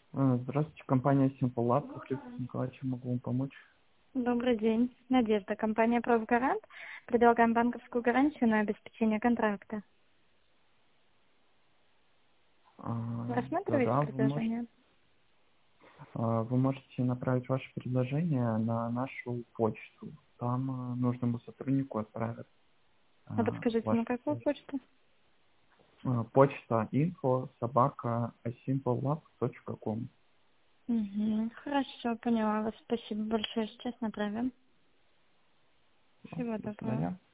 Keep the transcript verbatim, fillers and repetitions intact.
А, Здравствуйте, компания Simple Lab. Как Виктор Николаевич, могу вам помочь? Добрый день. Надежда, компания «Профгарант». Предлагаем банковскую гарантию на обеспечение контракта. А, Рассматриваете Да-да, вы можете, предложение? а, вы можете направить ваше предложение на нашу почту. Там а, нужному сотруднику отправят А а, подскажите, на ваше какую предложение. почту? А, Почта info собака simplelab точка com. Угу. Хорошо, поняла вас. Спасибо большое. Сейчас направим. Всего До доброго. свидания.